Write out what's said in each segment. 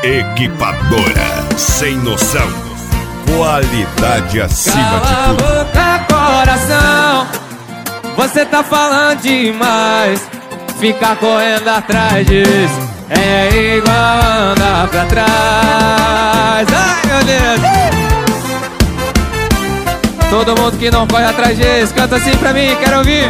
Equipadora sem noção, qualidade acima Cala de tudo. a boca, coração, você tá falando demais. Ficar correndo atrás disso é igual andar pra trás. Ai, meu Deus. Todo mundo que não corre atrás disso, canta assim pra mim, quero ouvir.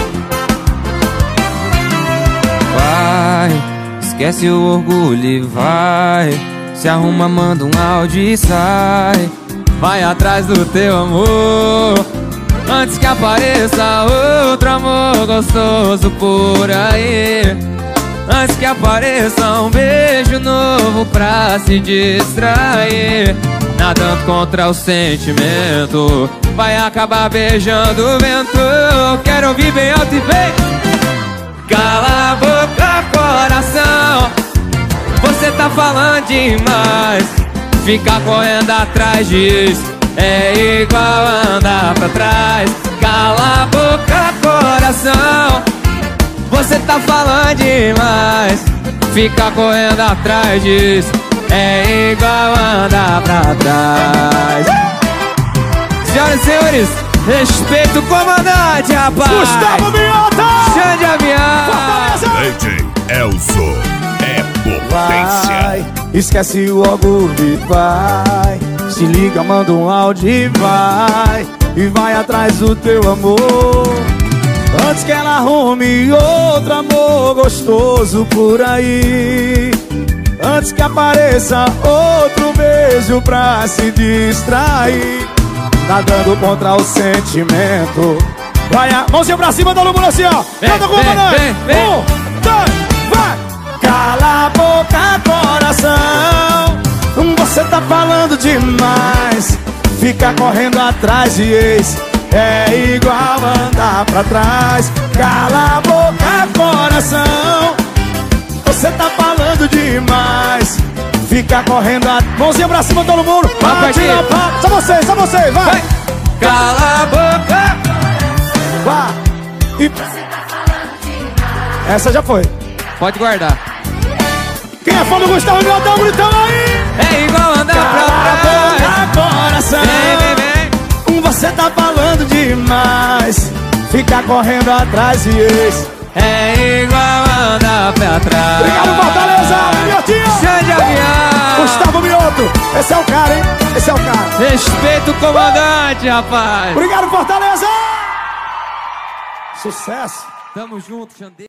Vai, esquece o orgulho e vai. Se arruma, manda um áudio e sai. Vai atrás do teu amor, antes que apareça outro amor gostoso por aí. Antes que apareça um beijo novo pra se distrair. Nadando contra o sentimento, vai acabar beijando o vento. Quero ouvir bem alto e bem. Cala a boca, coração, você tá falando demais. Ficar correndo atrás disso é igual andar pra trás. Cala a boca, coração, você tá falando demais. Ficar correndo atrás disso é igual andar pra trás. Senhoras e senhores, respeita o comandante, rapaz. Gustavo Mioto! Xande Avião! DJ Elzo é potência. Vai, esquece o orgulho e vai. Se liga, manda um áudio e vai. E vai atrás do teu amor, antes que ela arrume outro amor gostoso por aí. Antes que apareça outro beijo pra se distrair. Nadando contra o sentimento, vai a mãozinha pra cima, todo mundo assim, ó. Canta com o comandante. 1, 2, vai! Cala a boca, coração, você tá falando demais. Fica correndo atrás de ex é igual andar pra trás. Cala a boca, coração, você tá falando demais. Fica correndo a... Mãozinha pra cima, todo mundo. Só vocês, vai. Cala a boca. Vai. E... essa já foi. Pode guardar. Quem é fã do Gustavo Mioto, tá gritando aí. É igual andar Cala pra a trás. boca, coração, Vem. você tá falando demais. Fica correndo atrás de ex É igual andar pra trás. Obrigado, Fortaleza, Miotinho. Xande Avião. Gustavo Mioto, esse é o cara, hein? Esse é o cara. Respeita o comandante, rapaz. Obrigado, Fortaleza. Sucesso. Tamo junto, Xande.